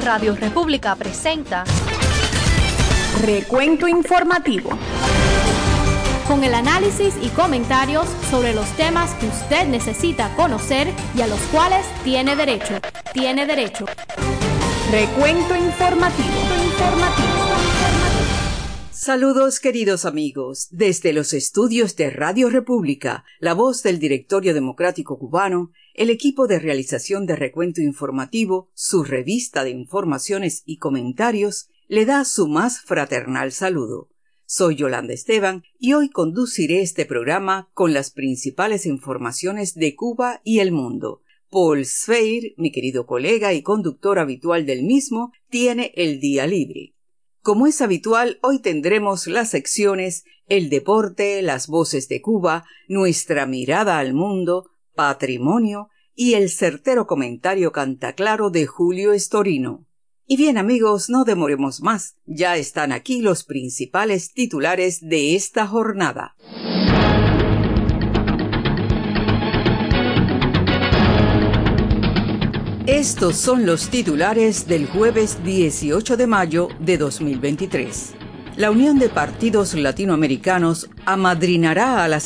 Radio República presenta Recuento Informativo, con el análisis y comentarios sobre los temas que usted necesita conocer y a los cuales tiene derecho. Recuento Informativo. Saludos, queridos amigos, desde los estudios de Radio República, la voz del Directorio Democrático Cubano, el equipo de realización de Recuento Informativo, su revista de informaciones y comentarios, le da su más fraternal saludo. Soy Yolanda Esteban y hoy conduciré este programa con las principales informaciones de Cuba y el mundo. Paul Sfeir, mi querido colega y conductor habitual del mismo, tiene el día libre. Como es habitual, hoy tendremos las secciones El deporte, las voces de Cuba, nuestra mirada al mundo, patrimonio y el certero comentario cantaclaro de Julio Estorino. Y bien, amigos, no demoremos más, ya están aquí los principales titulares de esta jornada. Estos son los titulares del jueves 18 de mayo de 2023. La Unión de Partidos Latinoamericanos amadrinará a las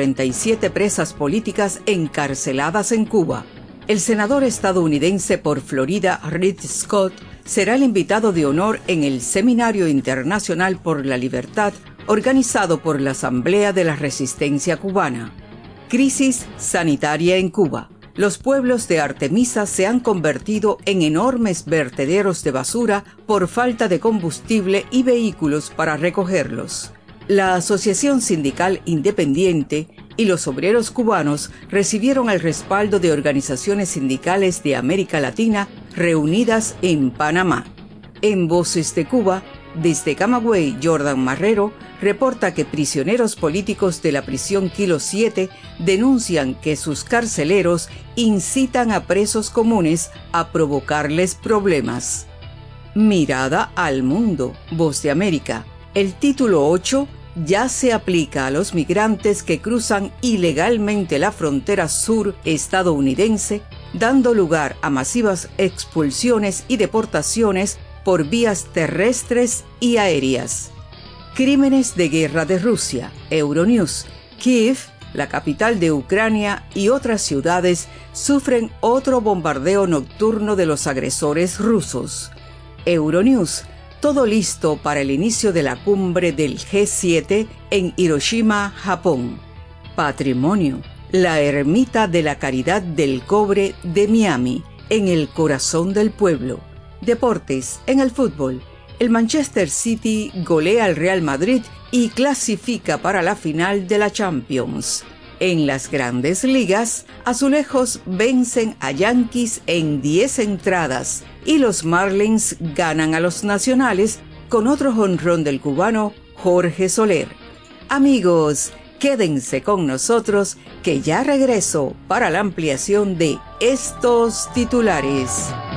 137 presas políticas encarceladas en Cuba. El senador estadounidense por Florida, Rick Scott, será el invitado de honor en el Seminario Internacional por la Libertad, organizado por la Asamblea de la Resistencia Cubana. Crisis sanitaria en Cuba. Los pueblos de Artemisa se han convertido en enormes vertederos de basura por falta de combustible y vehículos para recogerlos. La Asociación Sindical Independiente y los obreros cubanos recibieron el respaldo de organizaciones sindicales de América Latina reunidas en Panamá. En Voces de Cuba, desde Camagüey, Jordan Marrero reporta que prisioneros políticos de la prisión Kilo 7 denuncian que sus carceleros incitan a presos comunes a provocarles problemas. Mirada al mundo, Voz de América. El título 8 ya se aplica a los migrantes que cruzan ilegalmente la frontera sur estadounidense, dando lugar a masivas expulsiones y deportaciones por vías terrestres y aéreas. Crímenes de guerra de Rusia, Euronews. Kiev, la capital de Ucrania, y otras ciudades sufren otro bombardeo nocturno de los agresores rusos. Euronews. Todo listo para el inicio de la cumbre del G7 en Hiroshima, Japón. Patrimonio. La ermita de la Caridad del Cobre de Miami, en el corazón del pueblo. Deportes. En el fútbol, el Manchester City golea al Real Madrid y clasifica para la final de la Champions. En las Grandes Ligas, Azulejos vencen a Yankees en 10 entradas y los Marlins ganan a los Nacionales con otro jonrón del cubano Jorge Soler. Amigos, quédense con nosotros que ya regreso para la ampliación de estos titulares.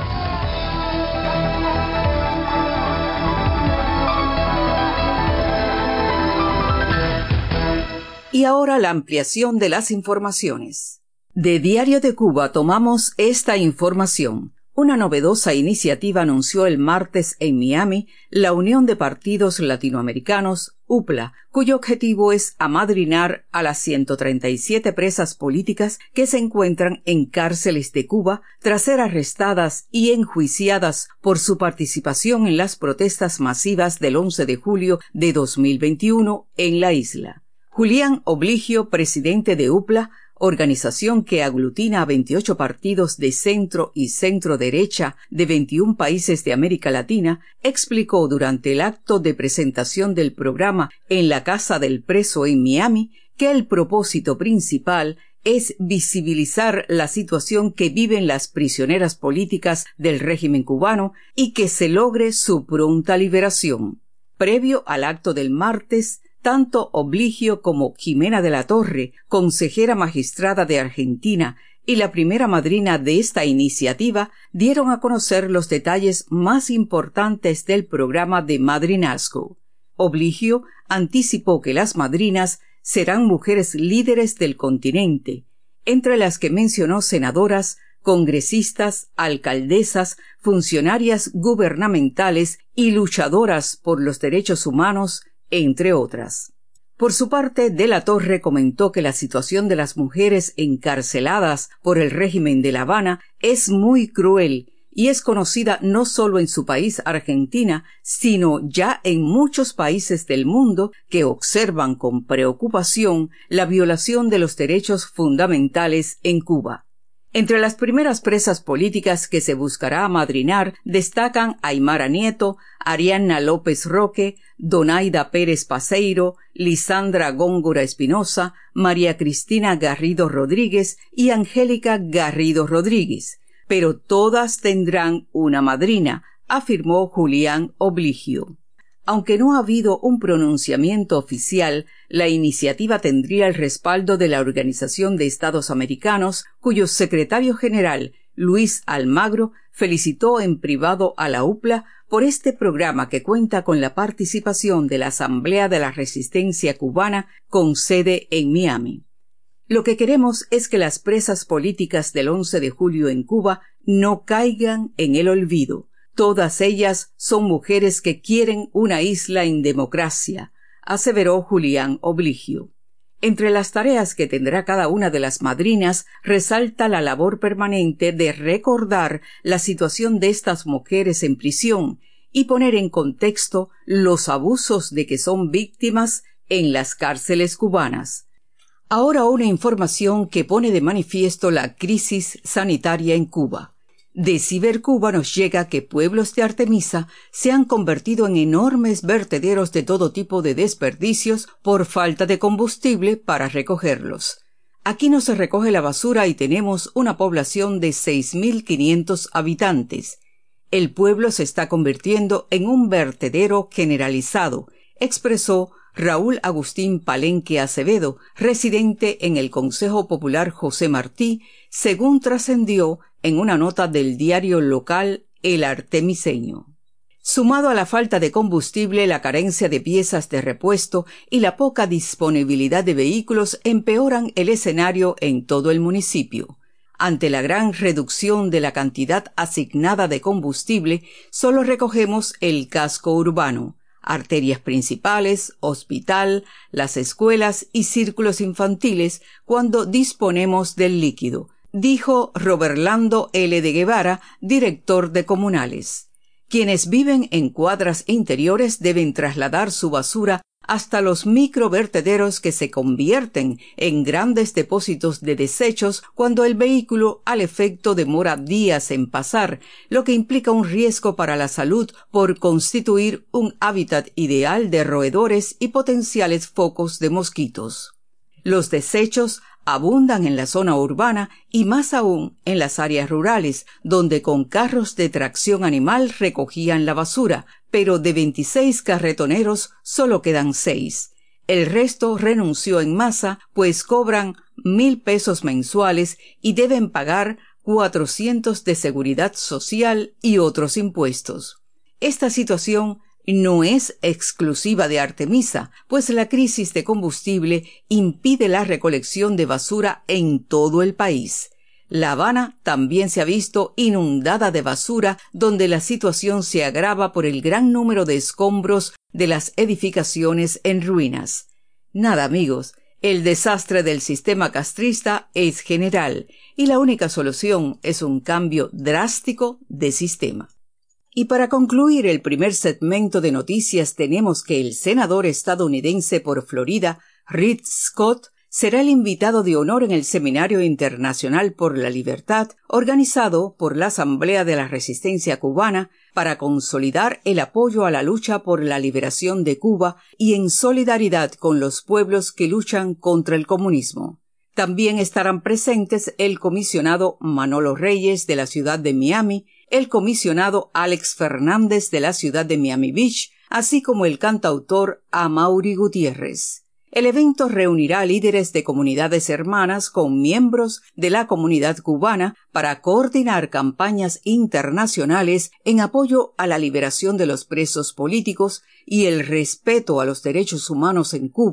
Y ahora la ampliación de las informaciones. De Diario de Cuba tomamos esta información. Una novedosa iniciativa anunció el martes en Miami la Unión de Partidos Latinoamericanos, UPLA, cuyo objetivo es amadrinar a las 137 presas políticas que se encuentran en cárceles de Cuba tras ser arrestadas y enjuiciadas por su participación en las protestas masivas del 11 de julio de 2021 en la isla. Julián Obligio, presidente de UPLA, organización que aglutina a 28 partidos de centro y centro-derecha de 21 países de América Latina, explicó durante el acto de presentación del programa en la Casa del Preso en Miami que el propósito principal es visibilizar la situación que viven las prisioneras políticas del régimen cubano y que se logre su pronta liberación. Previo al acto del martes, tanto Obligio como Jimena de la Torre, consejera magistrada de Argentina y la primera madrina de esta iniciativa, dieron a conocer los detalles más importantes del programa de madrinazgo. Obligio anticipó que las madrinas serán mujeres líderes del continente, entre las que mencionó senadoras congresistas, alcaldesas, funcionarias gubernamentales y luchadoras por los derechos humanos, entre otras. Por su parte, De la Torre comentó que la situación de las mujeres encarceladas por el régimen de La Habana es muy cruel y es conocida no solo en su país, Argentina, sino ya en muchos países del mundo que observan con preocupación la violación de los derechos fundamentales en Cuba. Entre las primeras presas políticas que se buscará amadrinar destacan Aymara Nieto, Ariadna López Roque, Donaida Pérez Paseiro, Lisandra Góngora Espinosa, María Cristina Garrido Rodríguez y Angélica Garrido Rodríguez. Pero todas tendrán una madrina, afirmó Julián Obligio. Aunque no ha habido un pronunciamiento oficial, la iniciativa tendría el respaldo de la Organización de Estados Americanos, cuyo secretario general, Luis Almagro, felicitó en privado a la UPLA por este programa que cuenta con la participación de la Asamblea de la Resistencia Cubana con sede en Miami. Lo que queremos es que las presas políticas del 11 de julio en Cuba no caigan en el olvido. Todas ellas son mujeres que quieren una isla en democracia, aseveró Julián Obligio. Entre las tareas que tendrá cada una de las madrinas resalta la labor permanente de recordar la situación de estas mujeres en prisión y poner en contexto los abusos de que son víctimas en las cárceles cubanas. Ahora una información que pone de manifiesto la crisis sanitaria en Cuba. De Cibercuba nos llega que pueblos de Artemisa se han convertido en enormes vertederos de todo tipo de desperdicios por falta de combustible para recogerlos. Aquí no se recoge la basura y tenemos una población de 6.500 habitantes. El pueblo se está convirtiendo en un vertedero generalizado, expresó Raúl Agustín Palenque Acevedo, residente en el Consejo Popular José Martí, según trascendió en una nota del diario local El Artemiseño. Sumado a la falta de combustible, la carencia de piezas de repuesto y la poca disponibilidad de vehículos empeoran el escenario en todo el municipio. Ante la gran reducción de la cantidad asignada de combustible, solo recogemos el casco urbano, arterias principales, hospital, las escuelas y círculos infantiles cuando disponemos del líquido, dijo Roberlando L. de Guevara, director de Comunales. Quienes viven en cuadras interiores deben trasladar su basura hasta los microvertederos que se convierten en grandes depósitos de desechos cuando el vehículo al efecto demora días en pasar, lo que implica un riesgo para la salud por constituir un hábitat ideal de roedores y potenciales focos de mosquitos. Los desechos abundan en la zona urbana y más aún en las áreas rurales, donde con carros de tracción animal recogían la basura, pero de 26 carretoneros solo quedan 6. El resto renunció en masa, pues cobran 1.000 pesos mensuales y deben pagar 400 de seguridad social y otros impuestos. Esta situación no es exclusiva de Artemisa, pues la crisis de combustible impide la recolección de basura en todo el país. La Habana también se ha visto inundada de basura, donde la situación se agrava por el gran número de escombros de las edificaciones en ruinas. Nada, amigos, el desastre del sistema castrista es general y la única solución es un cambio drástico de sistema. Y para concluir el primer segmento de noticias tenemos que el senador estadounidense por Florida, Rick Scott, será el invitado de honor en el Seminario Internacional por la Libertad, organizado por la Asamblea de la Resistencia Cubana para consolidar el apoyo a la lucha por la liberación de Cuba y en solidaridad con los pueblos que luchan contra el comunismo. También estarán presentes el comisionado Manolo Reyes de la ciudad de Miami, el comisionado Alex Fernández de la ciudad de Miami Beach, así como el cantautor Amaury Gutiérrez. El evento reunirá líderes de comunidades hermanas con miembros de la comunidad cubana para coordinar campañas internacionales en apoyo a la liberación de los presos políticos y el respeto a los derechos humanos en Cuba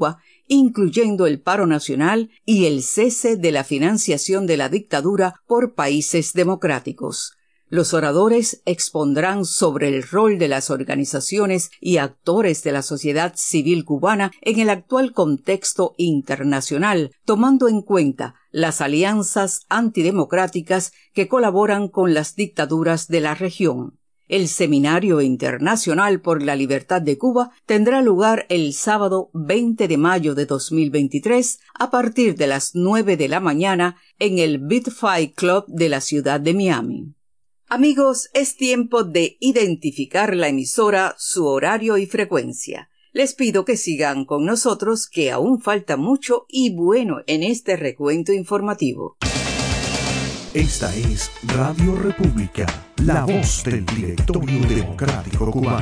incluyendo el paro nacional y el cese de la financiación de la dictadura por países democráticos. Los oradores expondrán sobre el rol de las organizaciones y actores de la sociedad civil cubana en el actual contexto internacional, tomando en cuenta las alianzas antidemocráticas que colaboran con las dictaduras de la región. El Seminario Internacional por la Libertad de Cuba tendrá lugar el sábado 20 de mayo de 2023 a partir de las 9 de la mañana en el BitFi Club de la ciudad de Miami. Amigos, es tiempo de identificar la emisora, su horario y frecuencia. Les pido que sigan con nosotros, que aún falta mucho y bueno en este recuento informativo. Esta es Radio República, la voz del Directorio Democrático Cubano.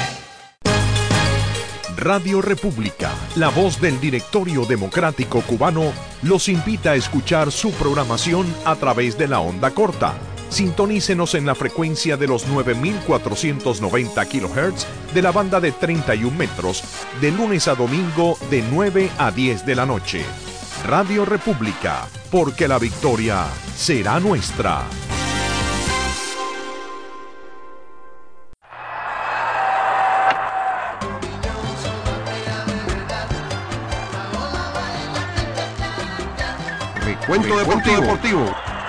Radio República, la voz del Directorio Democrático Cubano, los invita a escuchar su programación a través de la onda corta. Sintonícenos en la frecuencia de los 9.490 kHz de la banda de 31 metros, de lunes a domingo de 9 a 10 de la noche. Radio República, porque la victoria será nuestra. Recuento deportivo.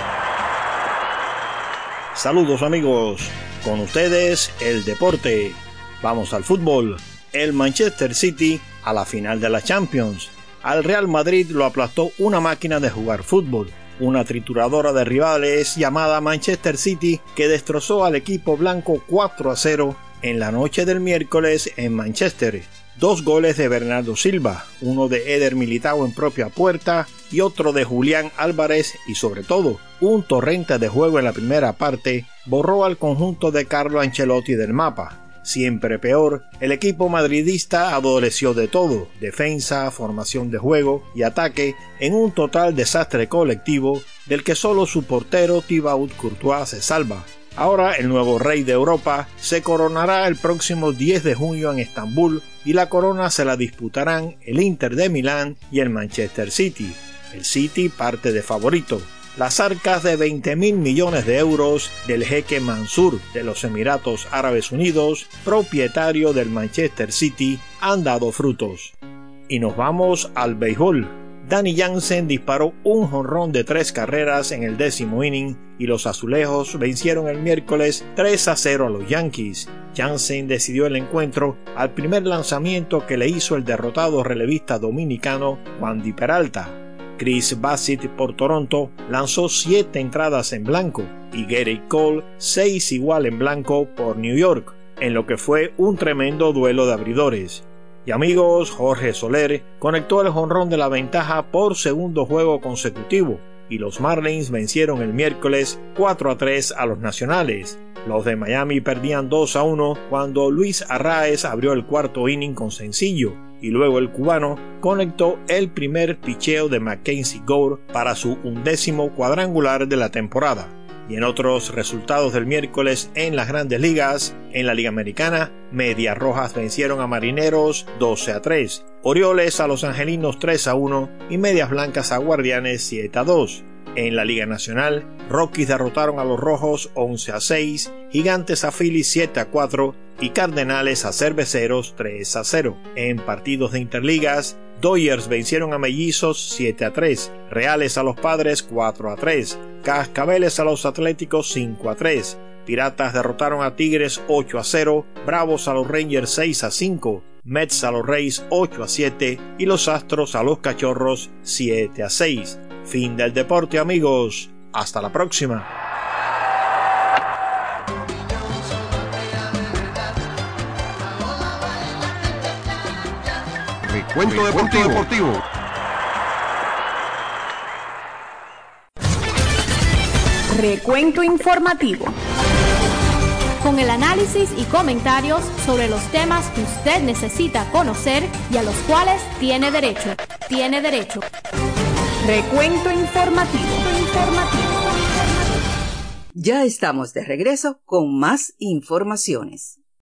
Saludos amigos, con ustedes el deporte. Vamos al fútbol. El Manchester City a la final de la Champions. Al Real Madrid lo aplastó una máquina de jugar fútbol, una trituradora de rivales llamada Manchester City, que destrozó al equipo blanco 4-0 en la noche del miércoles en Manchester. 2 goles de Bernardo Silva, uno de Eder Militao en propia puerta y otro de Julián Álvarez, y sobre todo, un torrente de juego en la primera parte borró al conjunto de Carlo Ancelotti del mapa. Siempre peor, el equipo madridista adoleció de todo: defensa, formación de juego y ataque, en un total desastre colectivo del que solo su portero Thibaut Courtois se salva. Ahora el nuevo rey de Europa se coronará el próximo 10 de junio en Estambul, y la corona se la disputarán el Inter de Milán y el Manchester City. El City parte de favorito. Las arcas de 20.000 millones de euros del jeque Mansur de los Emiratos Árabes Unidos, propietario del Manchester City, han dado frutos. Y nos vamos al béisbol. Danny Jansen disparó un jonrón de 3 carreras en el 10º inning y los azulejos vencieron el miércoles 3-0 a los Yankees. Jansen decidió el encuentro al primer lanzamiento que le hizo el derrotado relevista dominicano Wandy Peralta. Chris Bassitt por Toronto lanzó 7 entradas en blanco y Gary Cole 6 igual en blanco por New York, en lo que fue un tremendo duelo de abridores. Y amigos, Jorge Soler conectó el jonrón de la ventaja por segundo juego consecutivo, y los Marlins vencieron el miércoles 4-3 a los Nacionales. Los de Miami perdían 2-1 cuando Luis Arraez abrió el cuarto inning con sencillo, y luego el cubano conectó el primer picheo de Mackenzie Gore para su 11º cuadrangular de la temporada. Y en otros resultados del miércoles en las Grandes Ligas, en la Liga Americana, Medias Rojas vencieron a Marineros 12-3, Orioles a Los Angelinos 3-1 y Medias Blancas a Guardianes 7-2. En la Liga Nacional, Rockies derrotaron a los Rojos 11-6, Gigantes a Phillies 7-4 y Cardenales a Cerveceros 3-0. En partidos de Interligas, Dodgers vencieron a Mellizos 7-3, Reales a los Padres 4-3, Cascabeles a los Atléticos 5-3, Piratas derrotaron a Tigres 8-0, Bravos a los Rangers 6-5, Mets a los Reyes 8-7 y los Astros a los Cachorros 7-6. Fin del deporte, amigos. Hasta la próxima. Recuento deportivo. Recuento informativo. Con el análisis y comentarios sobre los temas que usted necesita conocer y a los cuales tiene derecho. Recuento informativo. Ya estamos de regreso con más informaciones.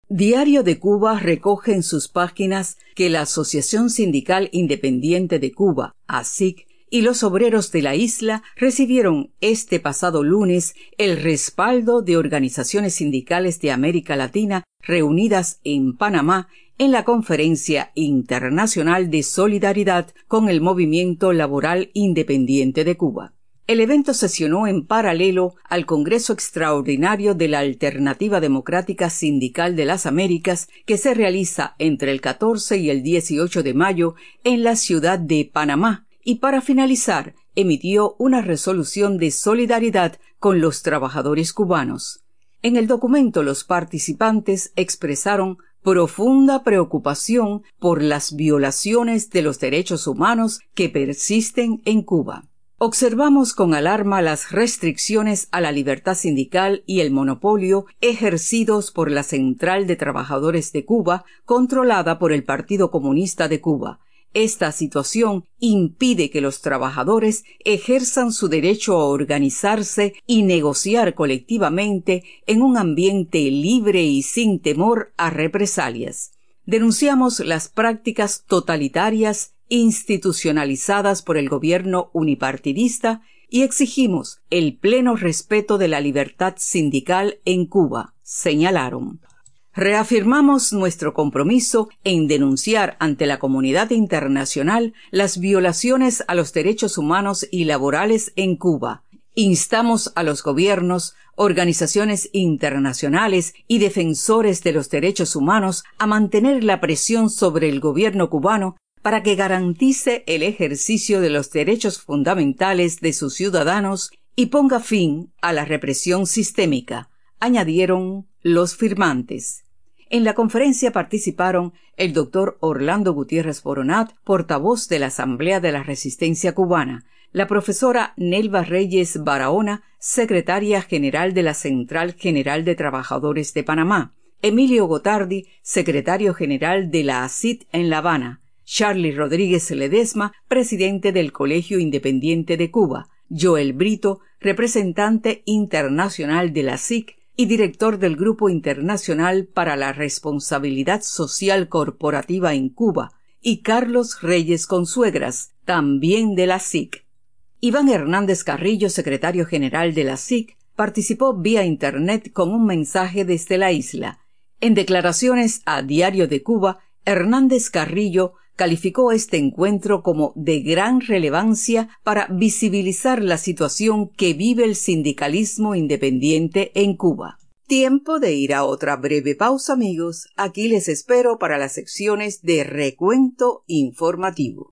Diario de Cuba recoge en sus páginas que la Asociación Sindical Independiente de Cuba, ASIC, y los obreros de la isla recibieron este pasado lunes el respaldo de organizaciones sindicales de América Latina reunidas en Panamá en la Conferencia Internacional de Solidaridad con el Movimiento Laboral Independiente de Cuba. El evento sesionó en paralelo al Congreso Extraordinario de la Alternativa Democrática Sindical de las Américas, que se realiza entre el 14 y el 18 de mayo en la ciudad de Panamá, y para finalizar, emitió una resolución de solidaridad con los trabajadores cubanos. En el documento, los participantes expresaron profunda preocupación por las violaciones de los derechos humanos que persisten en Cuba. Observamos con alarma las restricciones a la libertad sindical y el monopolio ejercidos por la Central de Trabajadores de Cuba, controlada por el Partido Comunista de Cuba. Esta situación impide que los trabajadores ejerzan su derecho a organizarse y negociar colectivamente en un ambiente libre y sin temor a represalias. Denunciamos las prácticas totalitarias institucionalizadas por el gobierno unipartidista y exigimos el pleno respeto de la libertad sindical en Cuba, señalaron. Reafirmamos nuestro compromiso en denunciar ante la comunidad internacional las violaciones a los derechos humanos y laborales en Cuba. Instamos a los gobiernos, organizaciones internacionales y defensores de los derechos humanos a mantener la presión sobre el gobierno cubano para que garantice el ejercicio de los derechos fundamentales de sus ciudadanos y ponga fin a la represión sistémica, añadieron los firmantes. En la conferencia participaron el doctor Orlando Gutiérrez Boronat, portavoz de la Asamblea de la Resistencia Cubana, la profesora Nelva Reyes Barahona, secretaria general de la Central General de Trabajadores de Panamá, Emilio Gotardi, secretario general de la ACID en La Habana, Charly Rodríguez Ledesma, presidente del Colegio Independiente de Cuba, Joel Brito, representante internacional de la SIC y director del Grupo Internacional para la Responsabilidad Social Corporativa en Cuba, y Carlos Reyes Consuegras, también de la SIC. Iván Hernández Carrillo, secretario general de la SIC, participó vía Internet con un mensaje desde la isla. En declaraciones a Diario de Cuba, Hernández Carrillo calificó este encuentro como de gran relevancia para visibilizar la situación que vive el sindicalismo independiente en Cuba. Tiempo de ir a otra breve pausa, amigos. Aquí les espero para las secciones de recuento informativo.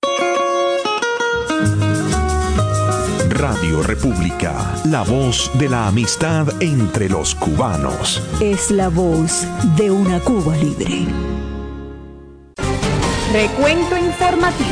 Radio República, la voz de la amistad entre los cubanos. Es la voz de una Cuba libre. Recuento informativo.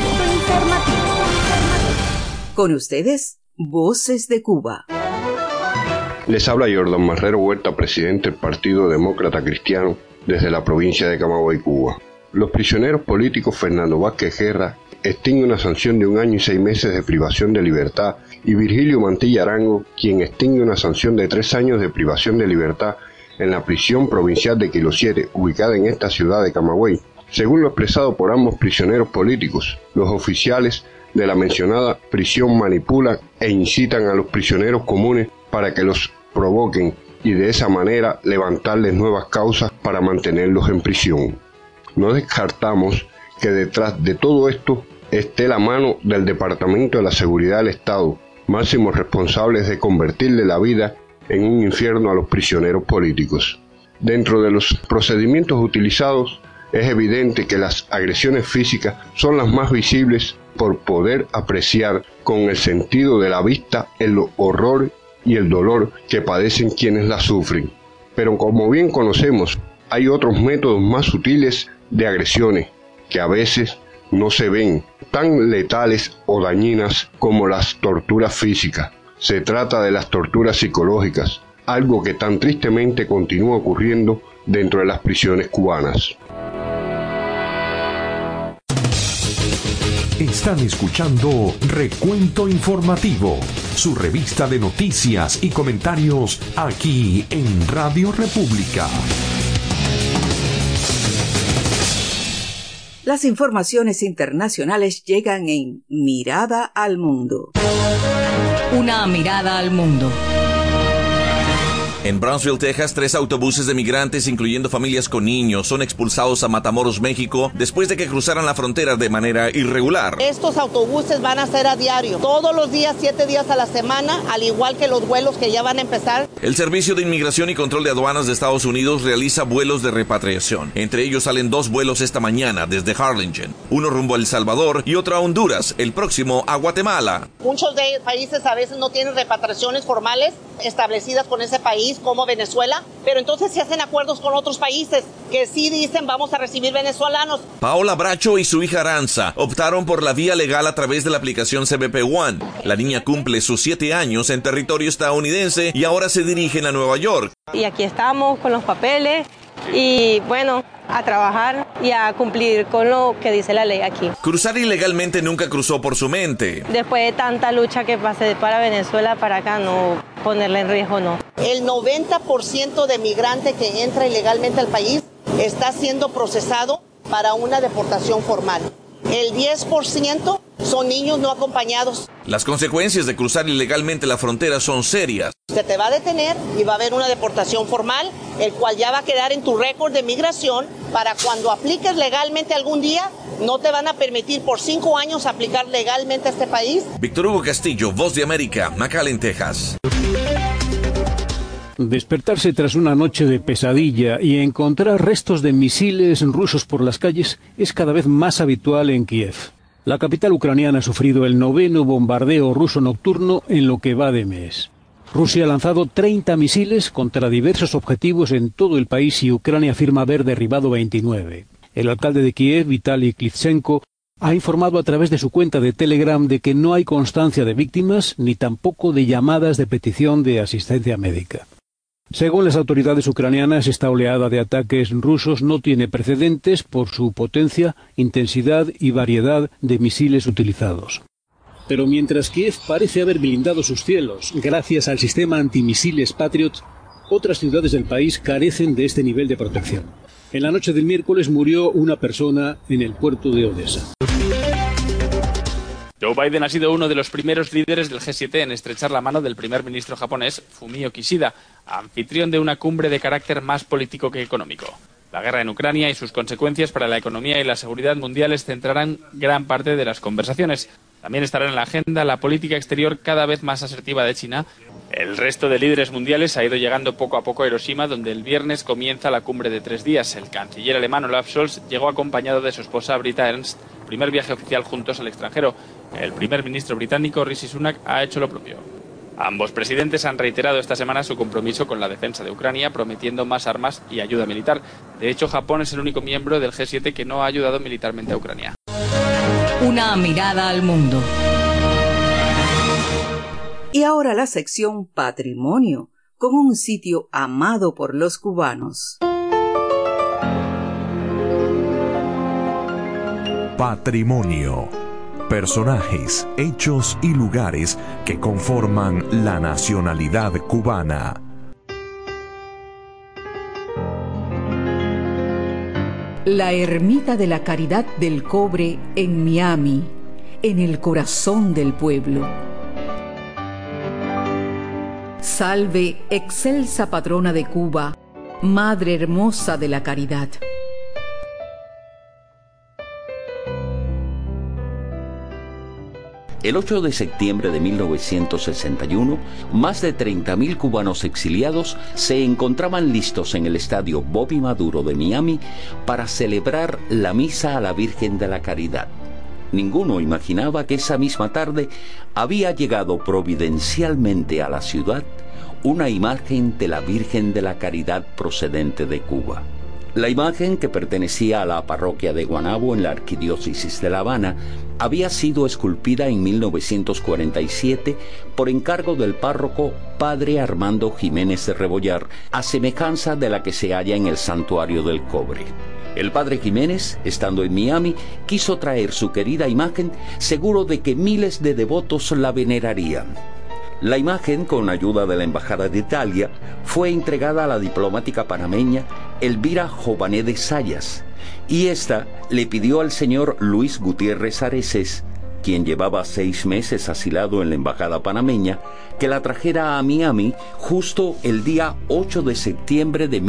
Con ustedes, Voces de Cuba. Les habla Jordan Marrero Huerta, presidente del Partido Demócrata Cristiano, desde la provincia de Camagüey, Cuba. Los prisioneros políticos Fernando Vázquez Guerra extingue una sanción de 1 año y 6 meses de privación de libertad, y Virgilio Mantilla Arango, quien extingue una sanción de 3 años de privación de libertad en la prisión provincial de Kilo 7, ubicada en esta ciudad de Camagüey. Según lo expresado por ambos prisioneros políticos, los oficiales de la mencionada prisión manipulan e incitan a los prisioneros comunes para que los provoquen y de esa manera levantarles nuevas causas para mantenerlos en prisión. No descartamos que detrás de todo esto esté la mano del Departamento de la Seguridad del Estado, máximos responsables de convertirle la vida en un infierno a los prisioneros políticos. Dentro de los procedimientos utilizados, es evidente que las agresiones físicas son las más visibles por poder apreciar con el sentido de la vista el horror y el dolor que padecen quienes la sufren. Pero como bien conocemos, hay otros métodos más sutiles de agresiones que a veces no se ven, tan letales o dañinas como las torturas físicas. Se trata de las torturas psicológicas, algo que tan tristemente continúa ocurriendo dentro de las prisiones cubanas. Están escuchando Recuento Informativo, su revista de noticias y comentarios aquí en Radio República. Las informaciones internacionales llegan en Mirada al Mundo. Una mirada al mundo. En Brownsville, Texas, 3 autobuses de migrantes, incluyendo familias con niños, son expulsados a Matamoros, México, después de que cruzaran la frontera de manera irregular. Estos autobuses van a ser a diario, todos los días, 7 días a la semana, al igual que los vuelos que ya van a empezar. El Servicio de Inmigración y Control de Aduanas de Estados Unidos realiza vuelos de repatriación. Entre ellos salen 2 vuelos esta mañana desde Harlingen, uno rumbo a El Salvador y otro a Honduras, el próximo a Guatemala. Muchos de países a veces no tienen repatriaciones formales establecidas con ese país, como Venezuela, pero entonces se hacen acuerdos con otros países que sí dicen vamos a recibir venezolanos. Paola Bracho y su hija Aranza optaron por la vía legal a través de la aplicación CBP One. La niña cumple sus 7 años en territorio estadounidense y ahora se dirigen a Nueva York. Y aquí estamos con los papeles y bueno, a trabajar y a cumplir con lo que dice la ley aquí. Cruzar ilegalmente nunca cruzó por su mente. Después de tanta lucha que pasé para Venezuela, para acá, no ponerla en riesgo, no. El 90% de migrante que entra ilegalmente al país está siendo procesado para una deportación formal. El 10% son niños no acompañados. Las consecuencias de cruzar ilegalmente la frontera son serias. Se te va a detener y va a haber una deportación formal, el cual ya va a quedar en tu récord de migración para cuando apliques legalmente algún día, no te van a permitir por 5 años aplicar legalmente a este país. Víctor Hugo Castillo, Voz de América, McAllen, Texas. Despertarse tras una noche de pesadilla y encontrar restos de misiles rusos por las calles es cada vez más habitual en Kiev. La capital ucraniana ha sufrido el 9º bombardeo ruso nocturno en lo que va de mes. Rusia ha lanzado 30 misiles contra diversos objetivos en todo el país y Ucrania afirma haber derribado 29. El alcalde de Kiev, Vitaly Klitschko, ha informado a través de su cuenta de Telegram de que no hay constancia de víctimas ni tampoco de llamadas de petición de asistencia médica. Según las autoridades ucranianas, esta oleada de ataques rusos no tiene precedentes por su potencia, intensidad y variedad de misiles utilizados. Pero mientras Kiev parece haber blindado sus cielos gracias al sistema antimisiles Patriot, otras ciudades del país carecen de este nivel de protección. En la noche del miércoles murió una persona en el puerto de Odessa. Joe Biden ha sido uno de los primeros líderes del G7 en estrechar la mano del primer ministro japonés Fumio Kishida, anfitrión de una cumbre de carácter más político que económico. La guerra en Ucrania y sus consecuencias para la economía y la seguridad mundiales centrarán gran parte de las conversaciones. También estará en la agenda la política exterior cada vez más asertiva de China. El resto de líderes mundiales ha ido llegando poco a poco a Hiroshima, donde el viernes comienza la cumbre de 3 días. El canciller alemán Olaf Scholz llegó acompañado de su esposa Britta Ernst, primer viaje oficial juntos al extranjero. El primer ministro británico Rishi Sunak ha hecho lo propio. Ambos presidentes han reiterado esta semana su compromiso con la defensa de Ucrania, prometiendo más armas y ayuda militar. De hecho, Japón es el único miembro del G7 que no ha ayudado militarmente a Ucrania. Una mirada al mundo. Y ahora la sección Patrimonio, con un sitio amado por los cubanos. Patrimonio. Personajes, hechos y lugares que conforman la nacionalidad cubana. La Ermita de la Caridad del Cobre en Miami, en el corazón del pueblo. Salve, excelsa patrona de Cuba, Madre hermosa de la Caridad. El 8 de septiembre de 1961, más de 30.000 cubanos exiliados se encontraban listos en el estadio Bobby Maduro de Miami para celebrar la misa a la Virgen de la Caridad. Ninguno imaginaba que esa misma tarde había llegado providencialmente a la ciudad una imagen de la Virgen de la Caridad procedente de Cuba. La imagen, que pertenecía a la parroquia de Guanabo en la arquidiócesis de La Habana, había sido esculpida en 1947 por encargo del párroco Padre Armando Jiménez de Rebollar, a semejanza de la que se halla en el Santuario del Cobre. El padre Jiménez, estando en Miami, quiso traer su querida imagen, seguro de que miles de devotos la venerarían. La imagen, con ayuda de la Embajada de Italia, fue entregada a la diplomática panameña Elvira Jované de Sayas y ésta le pidió al señor Luis Gutiérrez Areces, quien llevaba 6 meses asilado en la embajada panameña, que la trajera a Miami justo el día 8 de septiembre de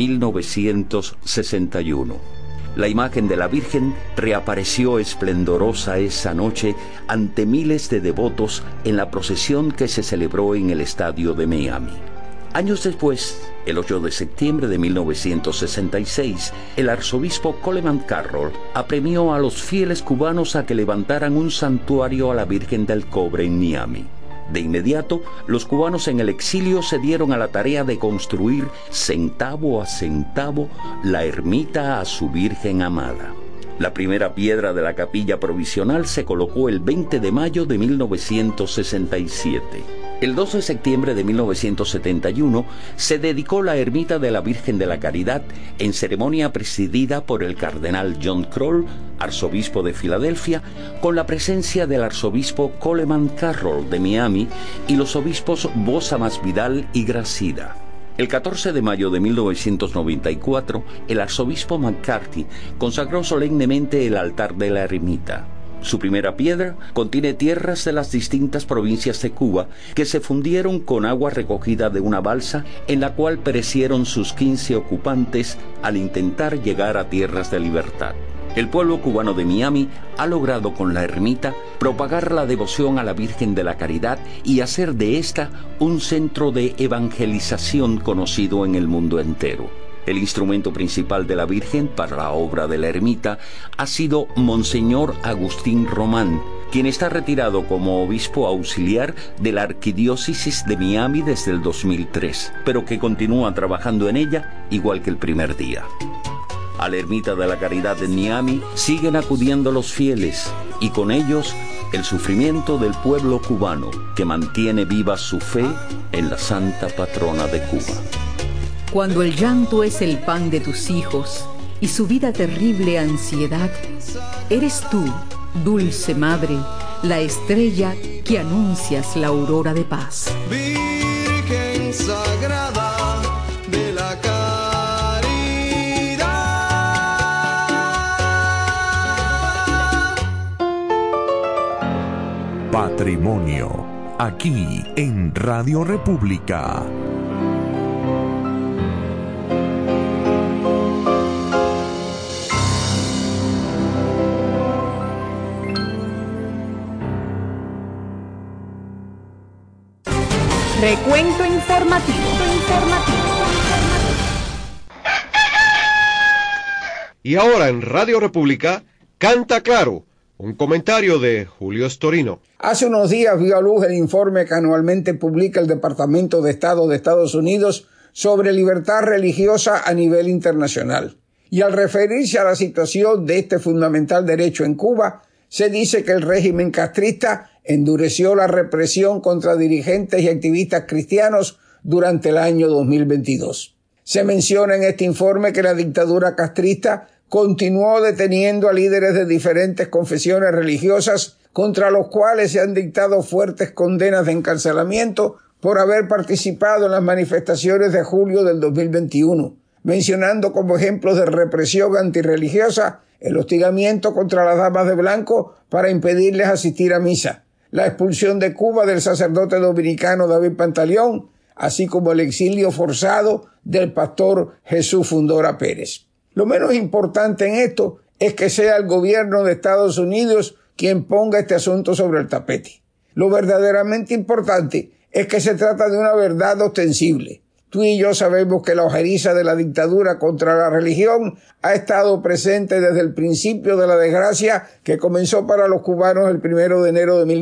1961. La imagen de la Virgen reapareció esplendorosa esa noche ante miles de devotos en la procesión que se celebró en el estadio de Miami. Años después, el 8 de septiembre de 1966, el arzobispo Coleman Carroll apremió a los fieles cubanos a que levantaran un santuario a la Virgen del Cobre en Miami. De inmediato, los cubanos en el exilio se dieron a la tarea de construir centavo a centavo la ermita a su Virgen amada. La primera piedra de la capilla provisional se colocó el 20 de mayo de 1967. El 2 de septiembre de 1971 se dedicó la ermita de la Virgen de la Caridad en ceremonia presidida por el cardenal John Kroll, arzobispo de Filadelfia, con la presencia del arzobispo Coleman Carroll de Miami y los obispos Bosa Masvidal y Gracida. El 14 de mayo de 1994, el arzobispo McCarthy consagró solemnemente el altar de la ermita. Su primera piedra contiene tierras de las distintas provincias de Cuba que se fundieron con agua recogida de una balsa en la cual perecieron sus 15 ocupantes al intentar llegar a tierras de libertad. El pueblo cubano de Miami ha logrado con la ermita propagar la devoción a la Virgen de la Caridad y hacer de esta un centro de evangelización conocido en el mundo entero. El instrumento principal de la Virgen para la obra de la ermita ha sido Monseñor Agustín Román, quien está retirado como obispo auxiliar de la Arquidiócesis de Miami desde el 2003, pero que continúa trabajando en ella igual que el primer día. A la Ermita de la Caridad en Miami siguen acudiendo los fieles y con ellos el sufrimiento del pueblo cubano que mantiene viva su fe en la Santa Patrona de Cuba. Cuando el llanto es el pan de tus hijos y su vida terrible ansiedad, eres tú, dulce madre, la estrella que anuncias la aurora de paz. Virgen sagrada de la caridad. Patrimonio, aquí en Radio República. Recuento informativo. Y ahora en Radio República, Canta Claro, un comentario de Julio Storino. Hace unos días vio a luz el informe que anualmente publica el Departamento de Estado de Estados Unidos sobre libertad religiosa a nivel internacional. Y al referirse a la situación de este fundamental derecho en Cuba, se dice que el régimen castrista endureció la represión contra dirigentes y activistas cristianos durante el año 2022. Se menciona en este informe que la dictadura castrista continuó deteniendo a líderes de diferentes confesiones religiosas contra los cuales se han dictado fuertes condenas de encarcelamiento por haber participado en las manifestaciones de julio del 2021, mencionando como ejemplos de represión antirreligiosa el hostigamiento contra las damas de blanco para impedirles asistir a misa, la expulsión de Cuba del sacerdote dominicano David Pantaleón, así como el exilio forzado del pastor Jesús Fundora Pérez. Lo menos importante en esto es que sea el gobierno de Estados Unidos quien ponga este asunto sobre el tapete. Lo verdaderamente importante es que se trata de una verdad ostensible. Tú y yo sabemos que la ojeriza de la dictadura contra la religión ha estado presente desde el principio de la desgracia que comenzó para los cubanos el 1 de enero de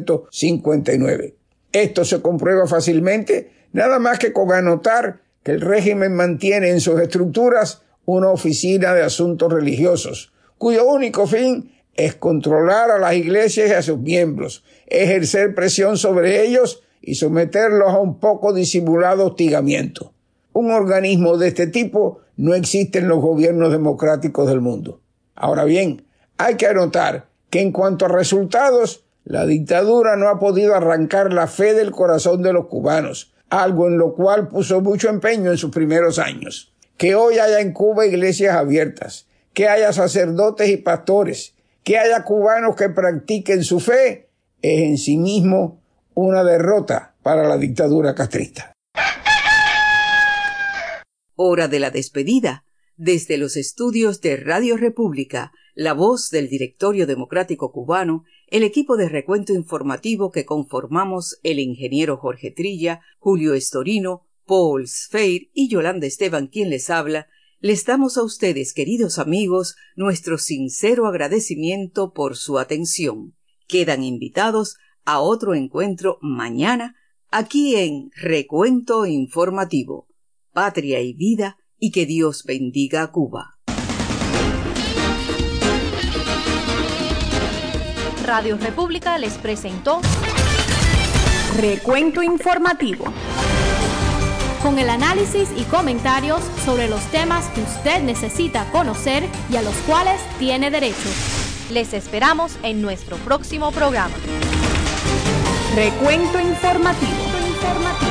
1959. Esto se comprueba fácilmente, nada más que con anotar que el régimen mantiene en sus estructuras una oficina de asuntos religiosos, cuyo único fin es controlar a las iglesias y a sus miembros, ejercer presión sobre ellos y someterlos a un poco disimulado hostigamiento. Un organismo de este tipo no existe en los gobiernos democráticos del mundo. Ahora bien, hay que anotar que en cuanto a resultados, la dictadura no ha podido arrancar la fe del corazón de los cubanos, algo en lo cual puso mucho empeño en sus primeros años. Que hoy haya en Cuba iglesias abiertas, que haya sacerdotes y pastores, que haya cubanos que practiquen su fe, es en sí mismo una derrota para la dictadura castrista. Hora de la despedida. Desde los estudios de Radio República, la voz del Directorio Democrático Cubano, el equipo de recuento informativo que conformamos el ingeniero Jorge Trilla, Julio Estorino, Paul Sfeir y Yolanda Esteban, quien les habla, les damos a ustedes, queridos amigos, nuestro sincero agradecimiento por su atención. Quedan invitados a otro encuentro mañana, aquí en Recuento Informativo. Patria y vida, y que Dios bendiga a Cuba. Radio República les presentó Recuento Informativo, con el análisis y comentarios sobre los temas que usted necesita conocer y a los cuales tiene derecho. Les esperamos en nuestro próximo programa. Recuento Informativo.